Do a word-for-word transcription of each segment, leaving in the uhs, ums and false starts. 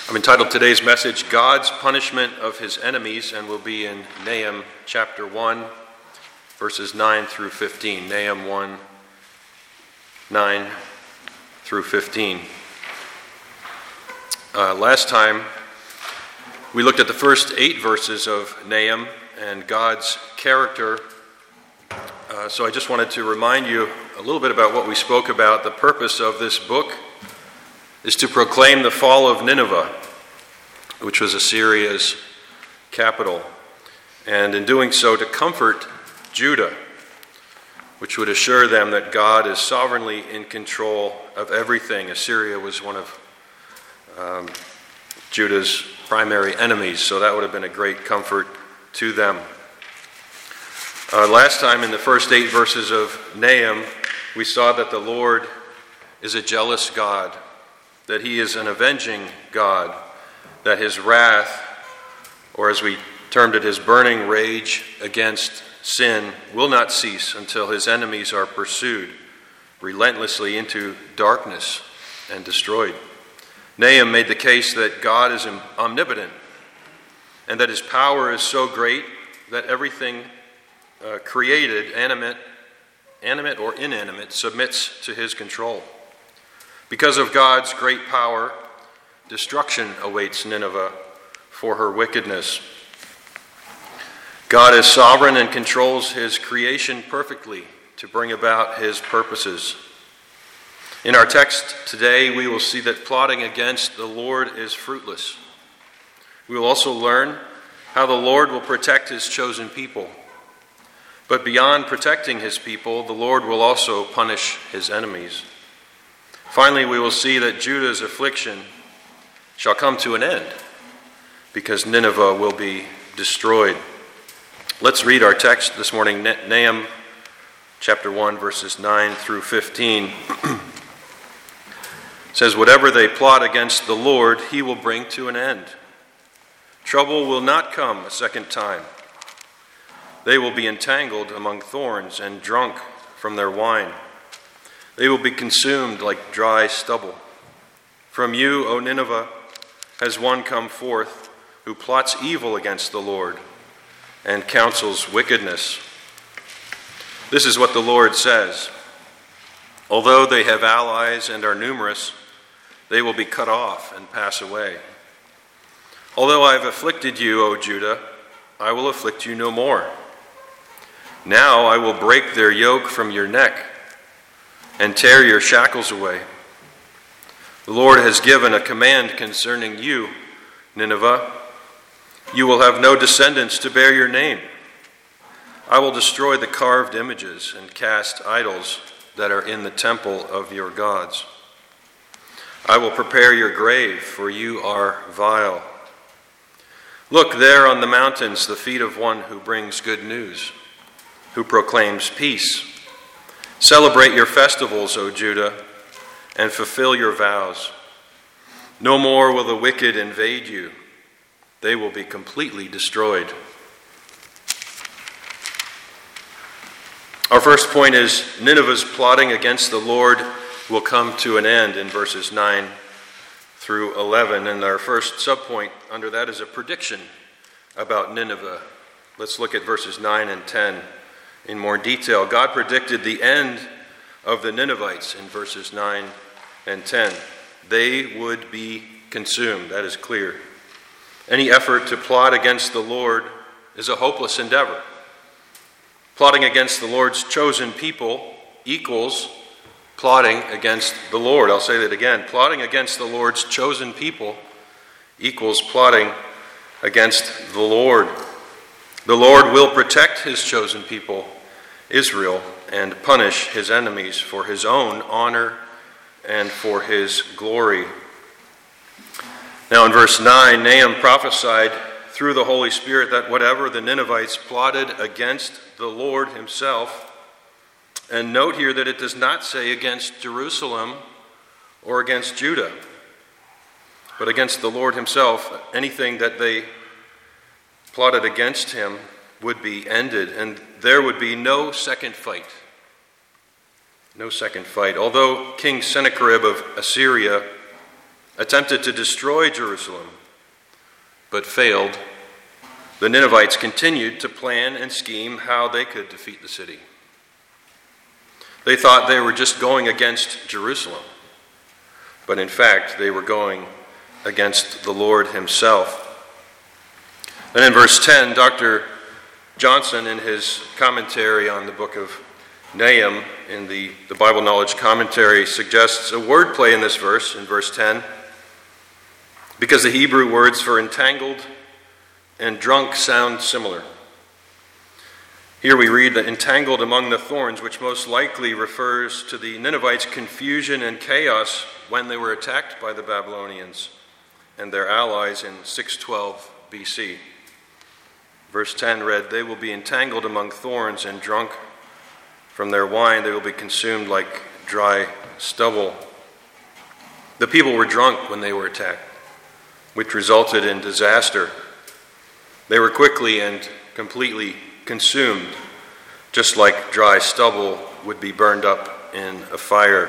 I'm entitled today's message, God's Punishment of His Enemies, and we'll be in Nahum chapter one, verses nine through fifteen. Nahum one, nine through fifteen. Uh, last time, we looked at the first eight verses of Nahum and God's character. Uh, so I just wanted to remind you a little bit about what we spoke about. The purpose of this book is to proclaim the fall of Nineveh, which was Assyria's capital, and in doing so to comfort Judah, which would assure them that God is sovereignly in control of everything. Assyria was one of um, Judah's primary enemies, so that would have been a great comfort to them. Uh, last time in the first eight verses of Nahum, we saw that the Lord is a jealous God, that he is an avenging God, that his wrath, or as we termed it, his burning rage against sin, will not cease until his enemies are pursued relentlessly into darkness and destroyed. Nahum made the case that God is omnipotent and that his power is so great that everything uh, created, animate, animate or inanimate, submits to his control. Because of God's great power, destruction awaits Nineveh for her wickedness. God is sovereign and controls his creation perfectly to bring about his purposes. In our text today, we will see that plotting against the Lord is fruitless. We will also learn how the Lord will protect his chosen people. But beyond protecting his people, the Lord will also punish his enemies. Finally, we will see that Judah's affliction shall come to an end because Nineveh will be destroyed. Let's read our text this morning, Nahum chapter one, verses nine through fifteen. It says, "Whatever they plot against the Lord, he will bring to an end. Trouble will not come a second time. They will be entangled among thorns and drunk from their wine. They will be consumed like dry stubble. From you, O Nineveh, has one come forth who plots evil against the Lord and counsels wickedness. This is what the Lord says. Although they have allies and are numerous, they will be cut off and pass away. Although I have afflicted you, O Judah, I will afflict you no more. Now I will break their yoke from your neck and tear your shackles away. The Lord has given a command concerning you, Nineveh. You will have no descendants to bear your name. I will destroy the carved images and cast idols that are in the temple of your gods. I will prepare your grave, for you are vile. Look there on the mountains, the feet of one who brings good news, who proclaims peace. Celebrate your festivals, O Judah, and fulfill your vows. No more will the wicked invade you. They will be completely destroyed." Our first point is Nineveh's plotting against the Lord will come to an end in verses nine through eleven. And our first subpoint under that is a prediction about Nineveh. Let's look at verses nine and ten in more detail. God predicted the end of the Ninevites in verses nine and ten. They would be consumed, that is clear. Any effort to plot against the Lord is a hopeless endeavor. Plotting against the Lord's chosen people equals plotting against the Lord. I'll say that again. Plotting against the Lord's chosen people equals plotting against the Lord. The Lord will protect his chosen people, Israel, and punish his enemies for his own honor and for his glory. Now in verse nine, Nahum prophesied through the Holy Spirit that whatever the Ninevites plotted against the Lord himself, and note here that it does not say against Jerusalem or against Judah, but against the Lord himself, anything that they plotted against him would be ended, and there would be no second fight. No second fight. Although King Sennacherib of Assyria attempted to destroy Jerusalem, but failed, the Ninevites continued to plan and scheme how they could defeat the city. They thought they were just going against Jerusalem, but in fact, they were going against the Lord himself. And in verse ten, Doctor Johnson, in his commentary on the book of Nahum, in the, the Bible Knowledge Commentary, suggests a wordplay in this verse, in verse ten, because the Hebrew words for entangled and drunk sound similar. Here we read that entangled among the thorns, which most likely refers to the Ninevites' confusion and chaos when they were attacked by the Babylonians and their allies in six twelve B C. Verse ten read, "They will be entangled among thorns and drunk from their wine. They will be consumed like dry stubble." The people were drunk when they were attacked, which resulted in disaster. They were quickly and completely consumed, just like dry stubble would be burned up in a fire.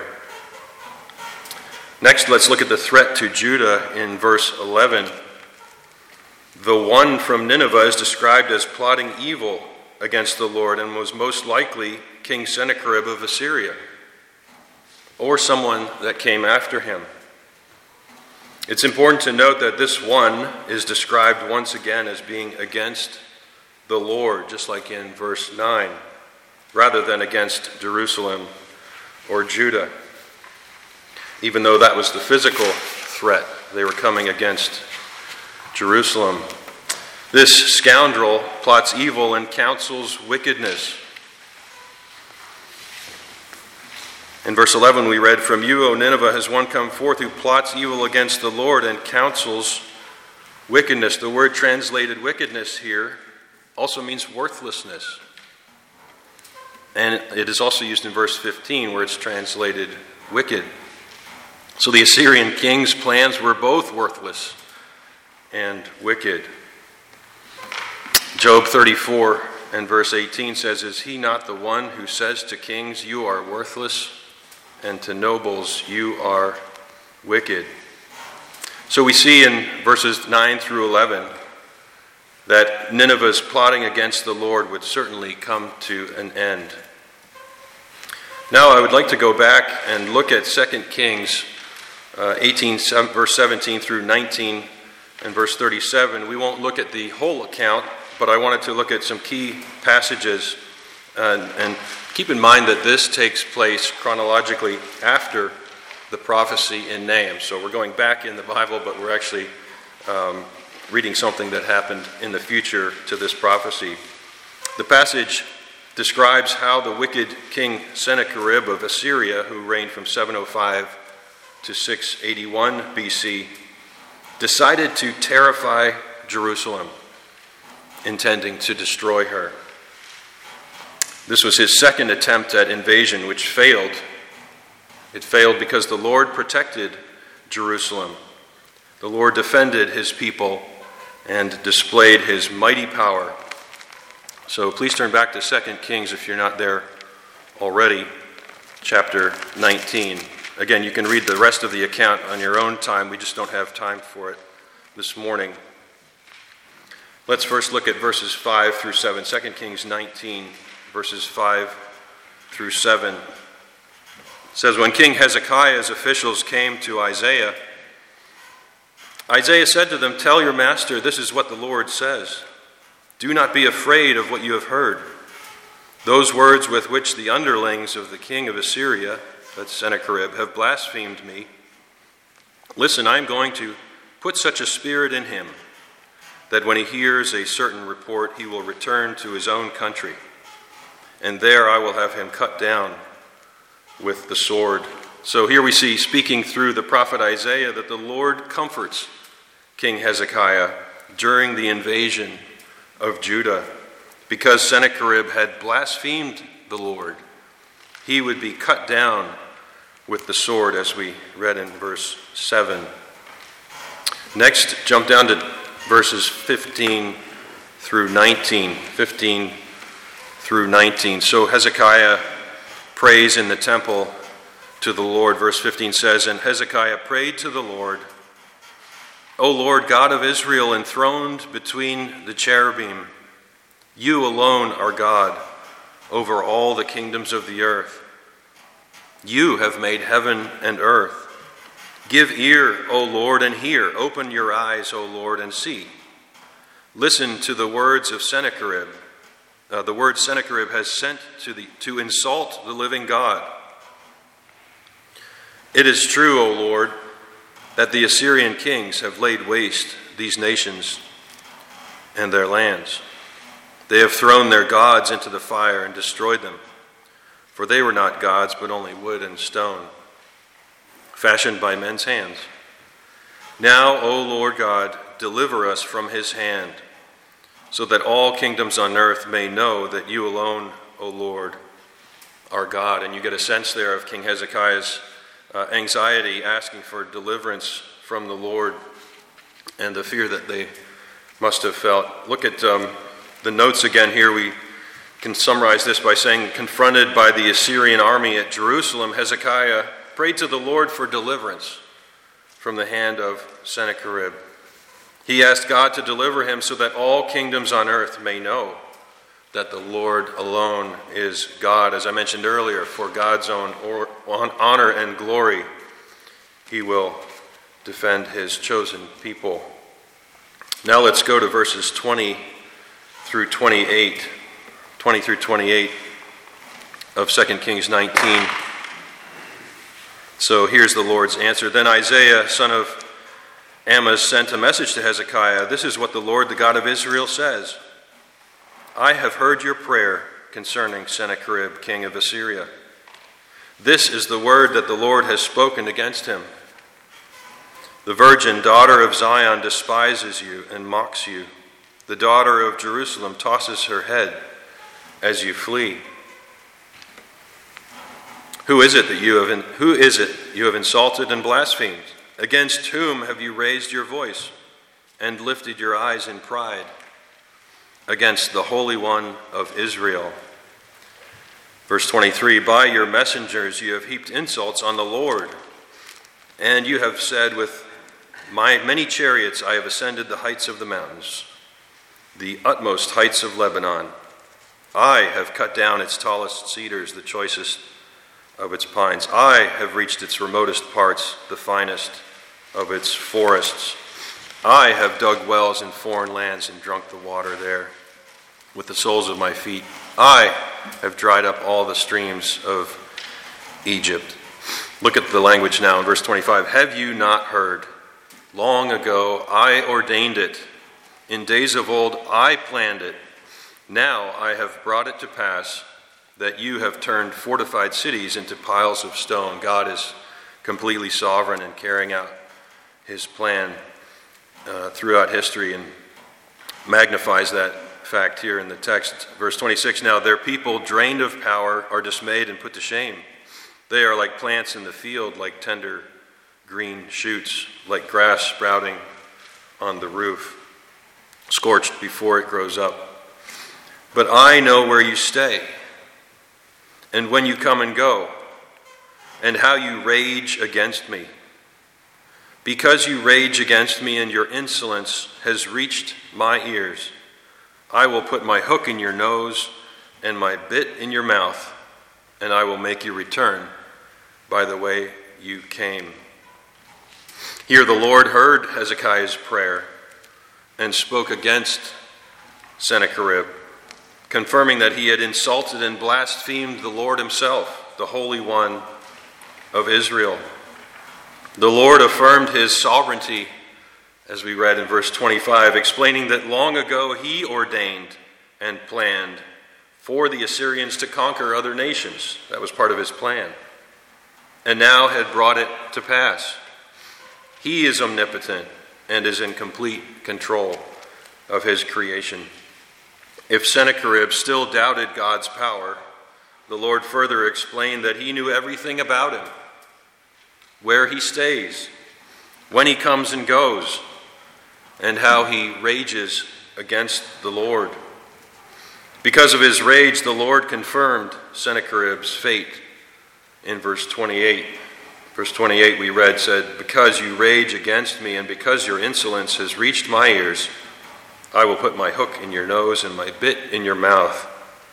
Next, let's look at the threat to Judah in verse eleven. The one from Nineveh is described as plotting evil against the Lord and was most likely King Sennacherib of Assyria, or someone that came after him. It's important to note that this one is described once again as being against the Lord, just like in verse nine, rather than against Jerusalem or Judah. Even though that was the physical threat, they were coming against Jerusalem. This scoundrel plots evil and counsels wickedness. In verse eleven we read, "From you, O Nineveh, has one come forth who plots evil against the Lord and counsels wickedness." The word translated wickedness here also means worthlessness. And it is also used in verse fifteen where it's translated wicked. So the Assyrian king's plans were both worthless and wicked. Job thirty-four and verse eighteen says, "Is he not the one who says to kings, 'You are worthless,' and to nobles, 'You are wicked'?" So we see in verses nine through eleven that Nineveh's plotting against the Lord would certainly come to an end. Now I would like to go back and look at Second Kings uh, eighteen, verse seventeen through nineteen and verse thirty-seven. We won't look at the whole account, but I wanted to look at some key passages uh, and keep in mind that this takes place chronologically after the prophecy in Nahum. So we're going back in the Bible, but we're actually um, reading something that happened in the future to this prophecy. The passage describes how the wicked king Sennacherib of Assyria, who reigned from seven oh five to six eighty-one B C, decided to terrify Jerusalem, intending to destroy her. This was his second attempt at invasion, which failed. It failed because the Lord protected Jerusalem. The Lord defended his people and displayed his mighty power. So please turn back to Second Kings if you're not there already, chapter nineteen. Again, you can read the rest of the account on your own time. We just don't have time for it this morning. Let's first look at verses five through seven. Second Kings nineteen, verses five through seven. It says, "When King Hezekiah's officials came to Isaiah, Isaiah said to them, 'Tell your master, this is what the Lord says. Do not be afraid of what you have heard. Those words with which the underlings of the king of Assyria,'" that's Sennacherib, "'have blasphemed me. Listen, I am going to put such a spirit in him that when he hears a certain report, he will return to his own country. And there I will have him cut down with the sword.'" So here we see, speaking through the prophet Isaiah, that the Lord comforts King Hezekiah during the invasion of Judah. Because Sennacherib had blasphemed the Lord, he would be cut down with the sword, as we read in verse seven. Next, jump down to verses fifteen through nineteen. fifteen through nineteen. "So Hezekiah prays in the temple to the Lord." Verse fifteen says, "And Hezekiah prayed to the Lord O Lord God of Israel, enthroned between the cherubim, you alone are God over all the kingdoms of the earth. You have made heaven and earth. Give ear, O Lord, and hear. Open your eyes, O Lord, and see. Listen to the words of Sennacherib. Uh, the word Sennacherib has sent to, the, to insult the living God. It is true, O Lord, that the Assyrian kings have laid waste these nations and their lands. They have thrown their gods into the fire and destroyed them, for they were not gods, but only wood and stone, fashioned by men's hands. Now, O Lord God, deliver us from his hand, so that all kingdoms on earth may know that you alone, O Lord, are God. And you get a sense there of King Hezekiah's uh, anxiety, asking for deliverance from the Lord, and the fear that they must have felt. Look at um, the notes again here. We can summarize this by saying, confronted by the Assyrian army at Jerusalem, Hezekiah prayed to the Lord for deliverance from the hand of Sennacherib. He asked God to deliver him so that all kingdoms on earth may know that the Lord alone is God. As I mentioned earlier, for God's own or, honor and glory, he will defend his chosen people. Now let's go to verses twenty through twenty-eight, twenty through twenty-eight of Second Kings nineteen. So here's the Lord's answer. Then Isaiah, son of Amoz, sent a message to Hezekiah. This is what the Lord, the God of Israel, says. I have heard your prayer concerning Sennacherib, king of Assyria. This is the word that the Lord has spoken against him. The virgin daughter of Zion despises you and mocks you. The daughter of Jerusalem tosses her head as you flee. Who is it that you have in, who is it you have insulted and blasphemed? Against whom have you raised your voice and lifted your eyes in pride? Against the Holy One of Israel. Verse twenty-three, by your messengers you have heaped insults on the Lord, and you have said, with my many chariots I have ascended the heights of the mountains, the utmost heights of Lebanon. I have cut down its tallest cedars, the choicest of its pines. I have reached its remotest parts, the finest of its forests. I have dug wells in foreign lands and drunk the water there with the soles of my feet. I have dried up all the streams of Egypt. Look at the language now in verse twenty-five. Have you not heard? Long ago I ordained it. In days of old I planned it. Now I have brought it to pass that you have turned fortified cities into piles of stone. God is completely sovereign in carrying out his plan uh, throughout history, and magnifies that fact here in the text. Verse twenty-six, now their people, drained of power, are dismayed and put to shame. They are like plants in the field, like tender green shoots, like grass sprouting on the roof, scorched before it grows up. But I know where you stay, and when you come and go, and how you rage against me. Because you rage against me and your insolence has reached my ears, I will put my hook in your nose and my bit in your mouth, and I will make you return by the way you came. Here the Lord heard Hezekiah's prayer and spoke against Sennacherib, confirming that he had insulted and blasphemed the Lord himself, the Holy One of Israel. The Lord affirmed his sovereignty, as we read in verse twenty-five, explaining that long ago he ordained and planned for the Assyrians to conquer other nations. That was part of his plan. And now had brought it to pass. He is omnipotent and is in complete control of his creation. If Sennacherib still doubted God's power, the Lord further explained that he knew everything about him, where he stays, when he comes and goes, and how he rages against the Lord. Because of his rage, the Lord confirmed Sennacherib's fate in verse twenty-eight. Verse twenty-eight we read said, "Because you rage against me and because your insolence has reached my ears, I will put my hook in your nose and my bit in your mouth,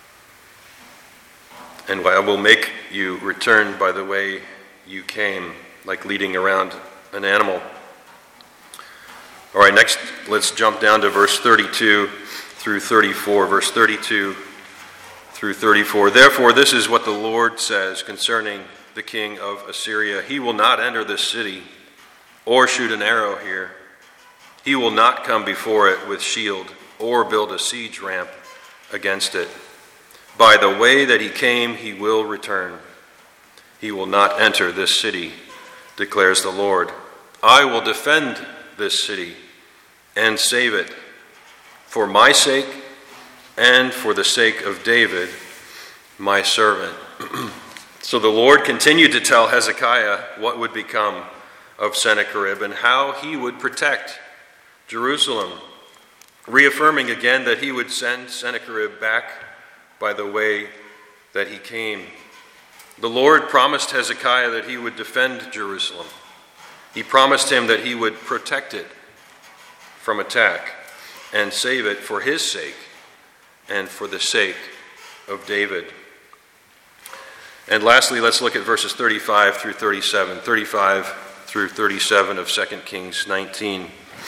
and I will make you return by the way you came," like leading around an animal. All right, next let's jump down to verse thirty-two through thirty-four. Verse thirty-two through thirty-four. "Therefore this is what the Lord says concerning the king of Assyria. He will not enter this city or shoot an arrow here. He will not come before it with shield or build a siege ramp against it. By the way that he came, he will return. He will not enter this city, declares the Lord. I will defend this city and save it for my sake and for the sake of David, my servant." So the Lord continued to tell Hezekiah what would become of Sennacherib and how he would protect Jerusalem, reaffirming again that he would send Sennacherib back by the way that he came. The Lord promised Hezekiah that he would defend Jerusalem. He promised him that he would protect it from attack and save it for his sake and for the sake of David. And lastly, let's look at verses thirty-five through thirty-seven. thirty-five through thirty-seven of Second Kings nineteen.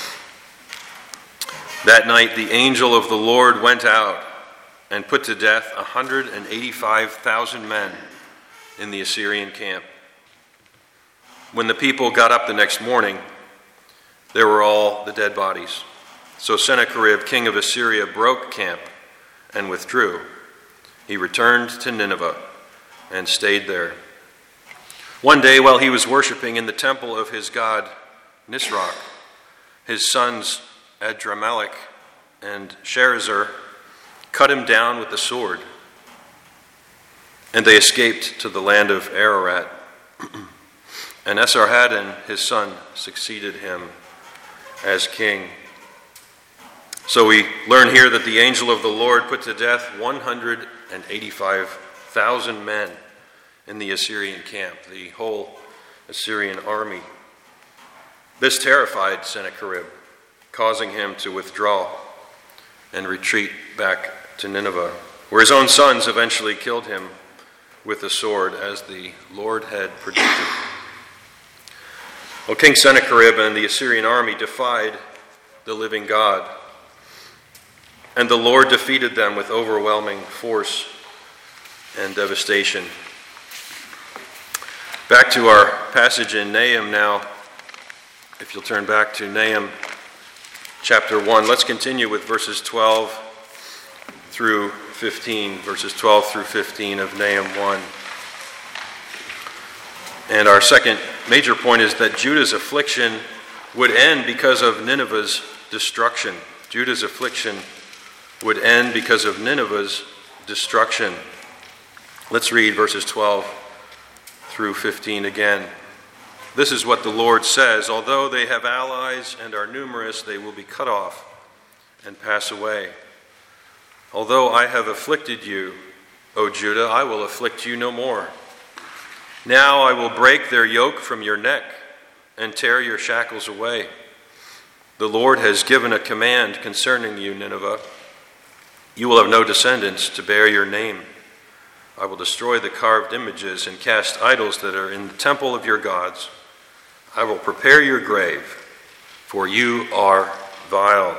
"That night the angel of the Lord went out and put to death one hundred eighty-five thousand men in the Assyrian camp. When the people got up the next morning, there were all the dead bodies. So Sennacherib, king of Assyria, broke camp and withdrew. He returned to Nineveh and stayed there. One day, while he was worshiping in the temple of his god Nisroch, his sons Adramelech and Sharezer cut him down with the sword, and they escaped to the land of Ararat. And Esarhaddon, his son, succeeded him as king." So we learn here that the angel of the Lord put to death one hundred eighty-five thousand men in the Assyrian camp, the whole Assyrian army. This terrified Sennacherib, causing him to withdraw and retreat back to Nineveh, where his own sons eventually killed him with the sword, as the Lord had predicted. Well, King Sennacherib and the Assyrian army defied the living God, and the Lord defeated them with overwhelming force and devastation. Back to our passage in Nahum now. If you'll turn back to Nahum chapter one, let's continue with verses twelve through fifteen, verses twelve through fifteen of Nahum one. And our second major point is that Judah's affliction would end because of Nineveh's destruction. Judah's affliction would end because of Nineveh's destruction. Let's read verses twelve through fifteen again. "This is what the Lord says, although they have allies and are numerous, they will be cut off and pass away. Although I have afflicted you, O Judah, I will afflict you no more. Now I will break their yoke from your neck and tear your shackles away. The Lord has given a command concerning you, Nineveh. You will have no descendants to bear your name. I will destroy the carved images and cast idols that are in the temple of your gods. I will prepare your grave, for you are vile.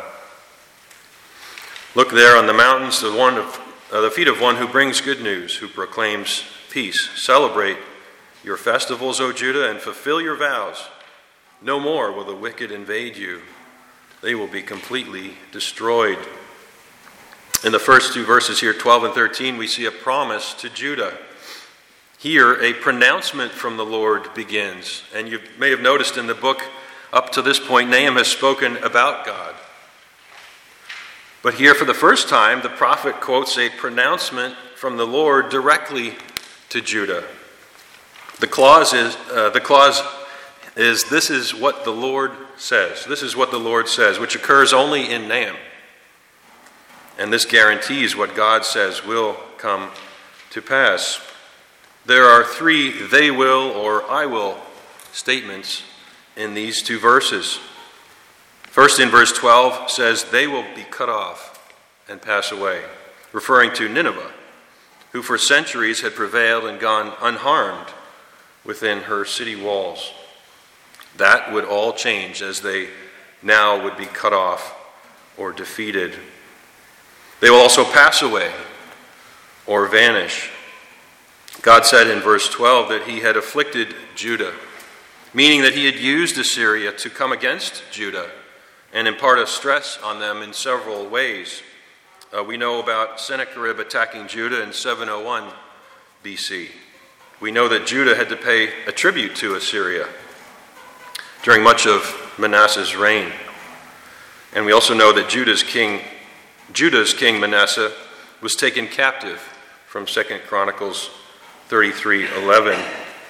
Look there on the mountains, the one of uh, the feet of one who brings good news, who proclaims peace. Celebrate your festivals, O Judah, and fulfill your vows. No more will the wicked invade you. They will be completely destroyed." In the first two verses here, twelve and thirteen, we see a promise to Judah. Here, a pronouncement from the Lord begins. And you may have noticed in the book, up to this point, Nahum has spoken about God. But here, for the first time, the prophet quotes a pronouncement from the Lord directly to Judah. The clause is, uh, the clause is, "This is what the Lord says." This is what the Lord says, which occurs only in Nahum. And this guarantees what God says will come to pass. There are three "they will" or "I will" statements in these two verses. First, in verse twelve, says, "They will be cut off and pass away," referring to Nineveh, who for centuries had prevailed and gone unharmed within her city walls. That would all change as they now would be cut off or defeated. They will also pass away or vanish. God said in verse twelve that he had afflicted Judah, meaning that he had used Assyria to come against Judah and impart a stress on them in several ways. Uh, we know about Sennacherib attacking Judah in seven oh one B C. We know that Judah had to pay a tribute to Assyria during much of Manasseh's reign. And we also know that Judah's king, Judah's king Manasseh was taken captive from Second Chronicles thirty-three eleven.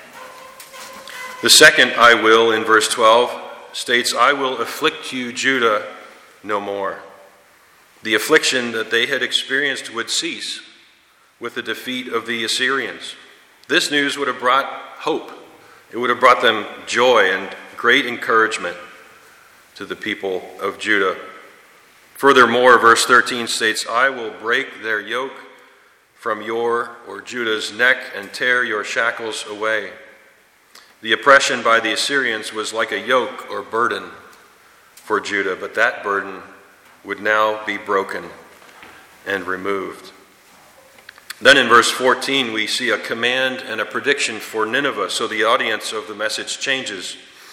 The second "I will" in verse twelve states, "I will afflict you, Judah, no more." The affliction that they had experienced would cease with the defeat of the Assyrians. This news would have brought hope. It would have brought them joy and great encouragement to the people of Judah. Furthermore, verse thirteen states, "I will break their yoke from your or Judah's neck and tear your shackles away." The oppression by the Assyrians was like a yoke or burden for Judah, but that burden would now be broken and removed. Then in verse fourteen, we see a command and a prediction for Nineveh, so the audience of the message changes.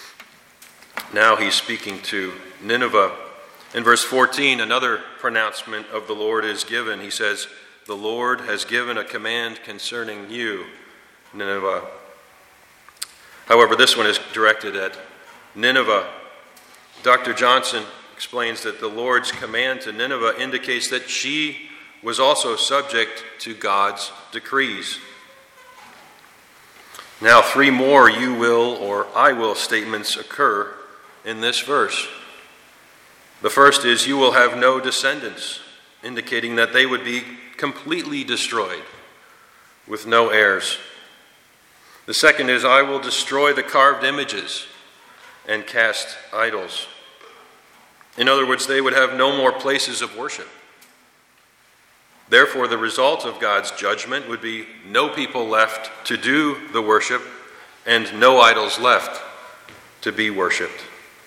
Now he's speaking to Nineveh. In verse fourteen, another pronouncement of the Lord is given. He says, "The Lord has given a command concerning you, Nineveh." However, this one is directed at Nineveh. Doctor Johnson explains that the Lord's command to Nineveh indicates that she was also subject to God's decrees. Now, three more "you will" or "I will" statements occur in this verse. The first is, "You will have no descendants," indicating that they would be completely destroyed with no heirs. The second is, "I will destroy the carved images and cast idols." In other words, they would have no more places of worship. Therefore, the result of God's judgment would be no people left to do the worship and no idols left to be worshipped.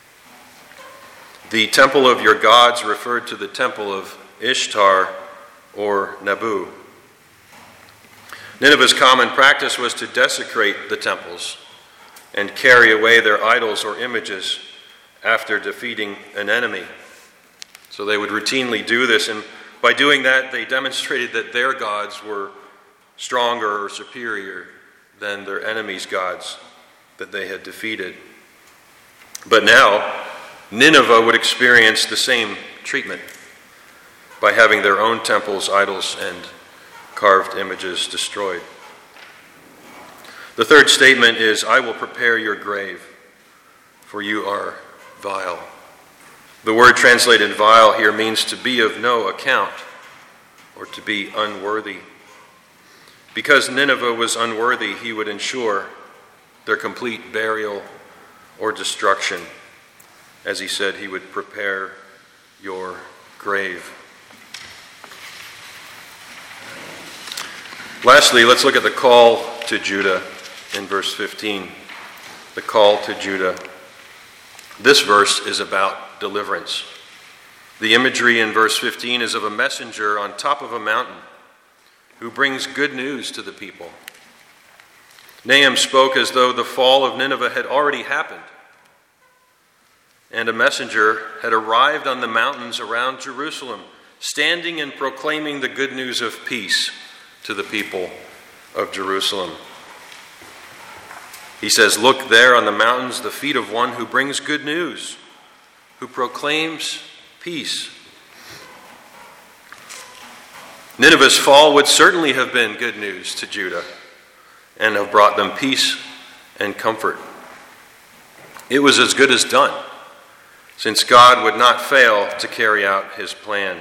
The temple of your gods referred to the temple of Ishtar or Nabu. Nineveh's common practice was to desecrate the temples and carry away their idols or images after defeating an enemy. So they would routinely do this, and by doing that, they demonstrated that their gods were stronger or superior than their enemies' gods that they had defeated. But now, Nineveh would experience the same treatment by having their own temples, idols, and carved images destroyed. The third statement is, "I will prepare your grave, for you are vile." The word translated "vile" here means to be of no account or to be unworthy. Because Nineveh was unworthy, he would ensure their complete burial or destruction. As he said, he would prepare your grave. Lastly, let's look at the call to Judah in verse fifteen. The call to Judah. This verse is about deliverance. The imagery in verse fifteen is of a messenger on top of a mountain who brings good news to the people. Nahum spoke as though the fall of Nineveh had already happened, and a messenger had arrived on the mountains around Jerusalem, standing and proclaiming the good news of peace to the people of Jerusalem. He says, "Look there on the mountains, the feet of one who brings good news, who proclaims peace." Nineveh's fall would certainly have been good news to Judah and have brought them peace and comfort. It was as good as done, since God would not fail to carry out his plan.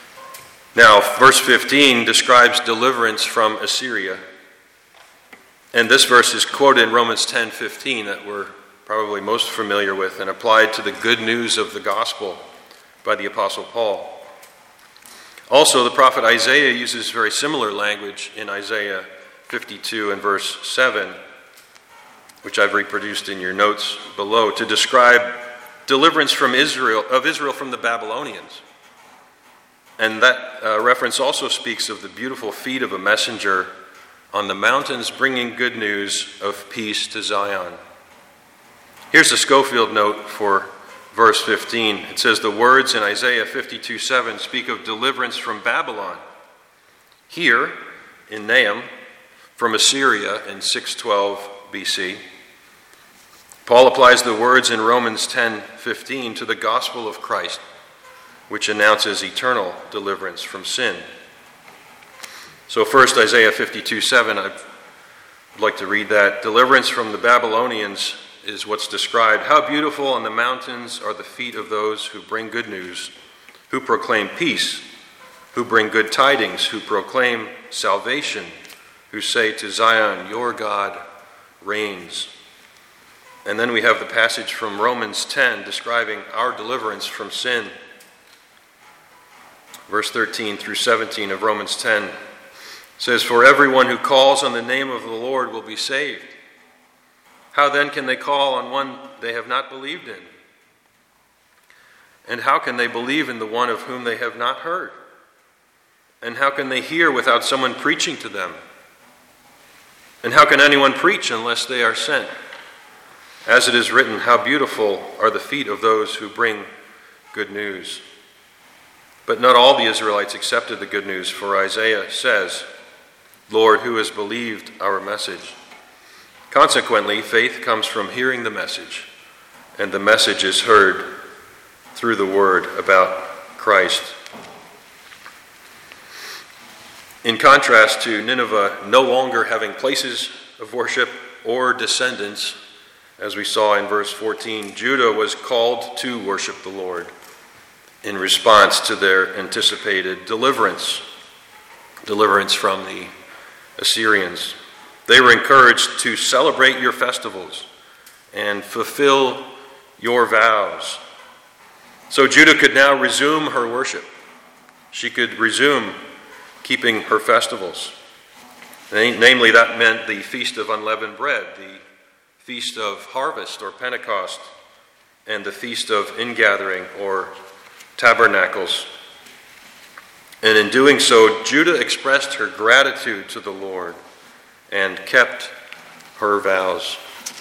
Now, verse fifteen describes deliverance from Assyria. And this verse is quoted in Romans ten fifteen that we're probably most familiar with and applied to the good news of the gospel by the Apostle Paul. Also, the prophet Isaiah uses very similar language in Isaiah fifty-two and verse seven, which I've reproduced in your notes below, to describe deliverance from Israel of Israel from the Babylonians. And that uh, reference also speaks of the beautiful feet of a messenger on the mountains bringing good news of peace to Zion. Here's the Schofield note for verse fifteen. It says, the words in Isaiah fifty-two seven speak of deliverance from Babylon. Here, in Nahum, from Assyria in six twelve B C, Paul applies the words in Romans ten fifteen to the gospel of Christ, which announces eternal deliverance from sin. So first, Isaiah fifty-two seven, I'd like to read that. Deliverance from the Babylonians is what's described. How beautiful on the mountains are the feet of those who bring good news, who proclaim peace, who bring good tidings, who proclaim salvation, who say to Zion, your God reigns. And then we have the passage from Romans ten describing our deliverance from sin. Verse thirteen through seventeen of Romans ten says, for everyone who calls on the name of the Lord will be saved. How then can they call on one they have not believed in? And how can they believe in the one of whom they have not heard? And how can they hear without someone preaching to them? And how can anyone preach unless they are sent? As it is written, how beautiful are the feet of those who bring good news. But not all the Israelites accepted the good news, for Isaiah says, Lord, who has believed our message? Consequently, faith comes from hearing the message, and the message is heard through the word about Christ. In contrast to Nineveh no longer having places of worship or descendants, as we saw in verse fourteen, Judah was called to worship the Lord in response to their anticipated deliverance, deliverance from the Assyrians. They were encouraged to celebrate your festivals and fulfill your vows. So Judah could now resume her worship. She could resume keeping her festivals. Namely, that meant the Feast of Unleavened Bread, the Feast of Harvest or Pentecost, and the Feast of Ingathering or Tabernacles. And in doing so, Judah expressed her gratitude to the Lord and kept her vows.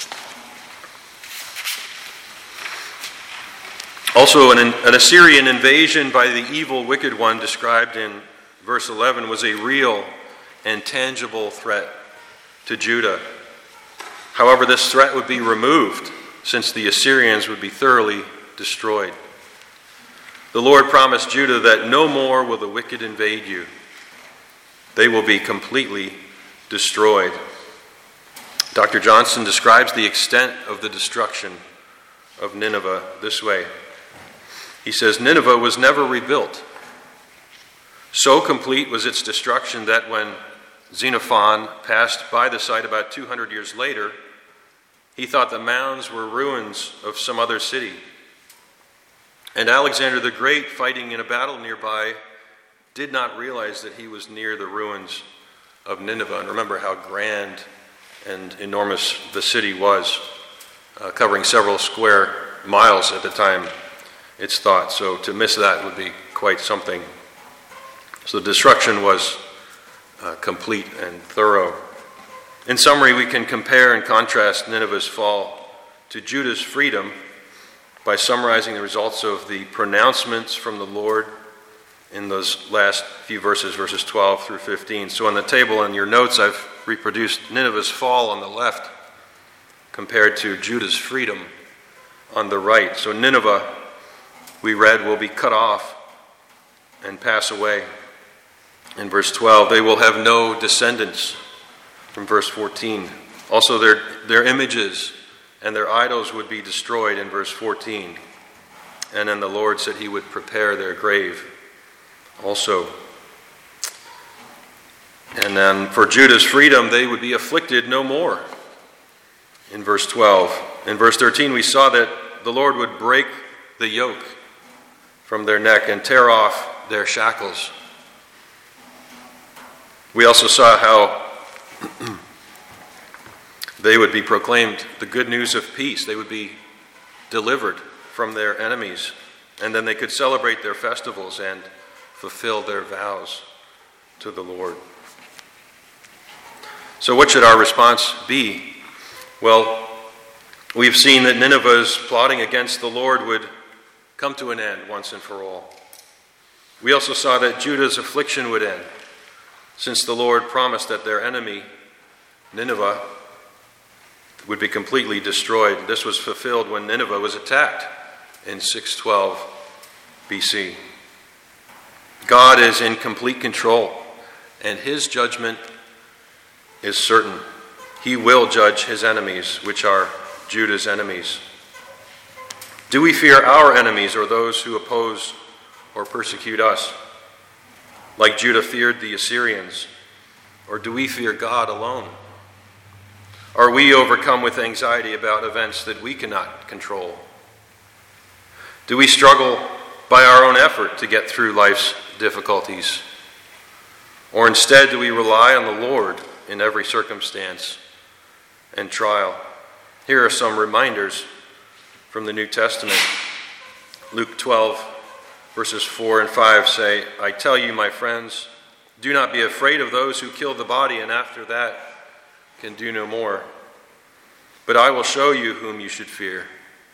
Also, an, an Assyrian invasion by the evil, wicked one described in verse eleven was a real and tangible threat to Judah. However, this threat would be removed since the Assyrians would be thoroughly destroyed. The Lord promised Judah that no more will the wicked invade you. They will be completely destroyed. Doctor Johnson describes the extent of the destruction of Nineveh this way. He says, Nineveh was never rebuilt. So complete was its destruction that when Xenophon passed by the site about two hundred years later, he thought the mounds were ruins of some other city. And Alexander the Great, fighting in a battle nearby, did not realize that he was near the ruins of Nineveh. And remember how grand and enormous the city was, uh, covering several square miles at the time, it's thought. So to miss that would be quite something. So the destruction was uh, complete and thorough. In summary, we can compare and contrast Nineveh's fall to Judah's freedom by summarizing the results of the pronouncements from the Lord in those last few verses, verses twelve through fifteen. So on the table in your notes, I've reproduced Nineveh's fall on the left compared to Judah's freedom on the right. So Nineveh, we read, will be cut off and pass away. In verse twelve, they will have no descendants. From verse fourteen, also their, their images and their idols would be destroyed in verse fourteen. And then the Lord said he would prepare their grave also. And then for Judah's freedom, they would be afflicted no more. In verse twelve. In verse thirteen, we saw that the Lord would break the yoke from their neck and tear off their shackles. We also saw how they would be proclaimed the good news of peace. They would be delivered from their enemies. And then they could celebrate their festivals and fulfill their vows to the Lord. So what should our response be? Well, we've seen that Nineveh's plotting against the Lord would come to an end once and for all. We also saw that Judah's affliction would end, since the Lord promised that their enemy, Nineveh, would be completely destroyed. This was fulfilled when Nineveh was attacked in six twelve B C. God is in complete control, and his judgment is certain. He will judge his enemies, which are Judah's enemies. Do we fear our enemies or those who oppose or persecute us, like Judah feared the Assyrians? Or do we fear God alone? Are we overcome with anxiety about events that we cannot control? Do we struggle by our own effort to get through life's difficulties? Or instead, do we rely on the Lord in every circumstance and trial? Here are some reminders from the New Testament. Luke twelve, verses four and five say, I tell you, my friends, do not be afraid of those who kill the body and after that can do no more. But I will show you whom you should fear.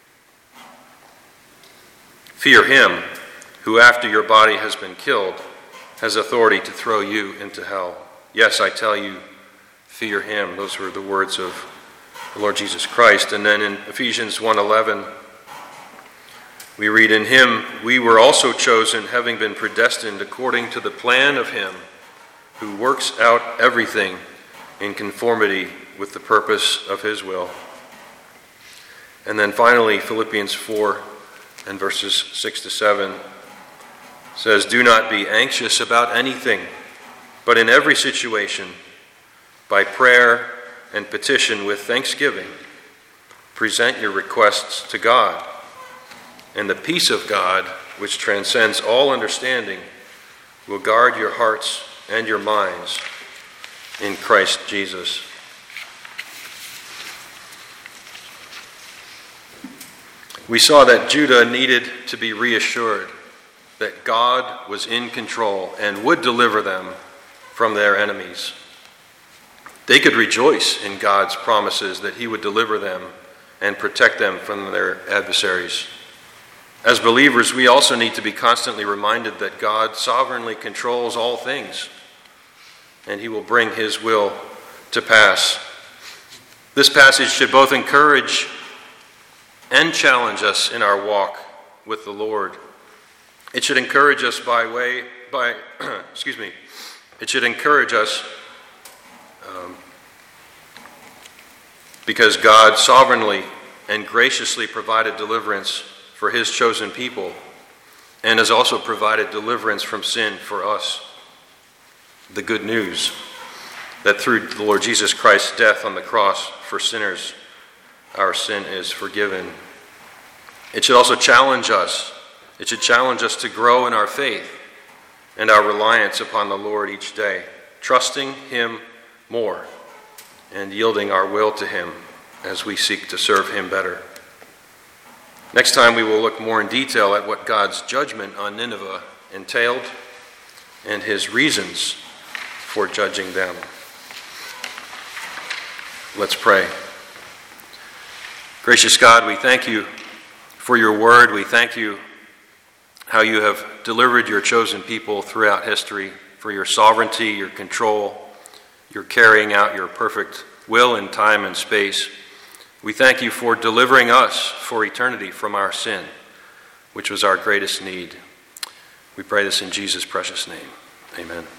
Fear him who, after your body has been killed, has authority to throw you into hell. Yes, I tell you, fear him. Those were the words of the Lord Jesus Christ. And then in Ephesians one eleven, we read, in him we were also chosen, having been predestined according to the plan of him who works out everything in conformity with the purpose of his will. And then finally, Philippians four and verses six to seven says, do not be anxious about anything, but in every situation, by prayer and petition with thanksgiving, present your requests to God. And the peace of God, which transcends all understanding, will guard your hearts and your minds in Christ Jesus. We saw that Judah needed to be reassured that God was in control and would deliver them from their enemies. They could rejoice in God's promises that he would deliver them and protect them from their adversaries. As believers, we also need to be constantly reminded that God sovereignly controls all things, and he will bring his will to pass. This passage should both encourage and challenge us in our walk with the Lord. It should encourage us by way, by, excuse me, it should encourage us um, because God sovereignly and graciously provided deliverance for his chosen people and has also provided deliverance from sin for us. The good news that through the Lord Jesus Christ's death on the cross for sinners, our sin is forgiven. It should also challenge us. It should challenge us to grow in our faith and our reliance upon the Lord each day, trusting him more and yielding our will to him as we seek to serve him better. Next time we will look more in detail at what God's judgment on Nineveh entailed and his reasons for judging them. Let's pray. Gracious God, we thank you for your word. We thank you how you have delivered your chosen people throughout history, for your sovereignty, your control, your carrying out your perfect will in time and space. We thank you for delivering us for eternity from our sin, which was our greatest need. We pray this in Jesus' precious name. Amen.